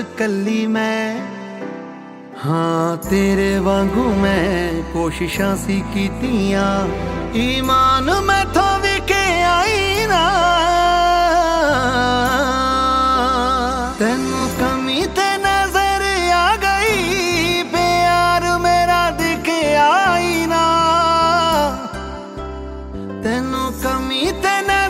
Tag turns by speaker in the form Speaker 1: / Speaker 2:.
Speaker 1: ਕੱਲੀ ਮੈਂ ਹਾਂ ਤੇਰੇ ਵਾਂਗੂ ਮੈਂ ਕੋਸ਼ਿਸ਼ਾਂ ਸੀ ਕੀਤੀਆਂ ਈਮਾਨ ਮੈਥੋਂ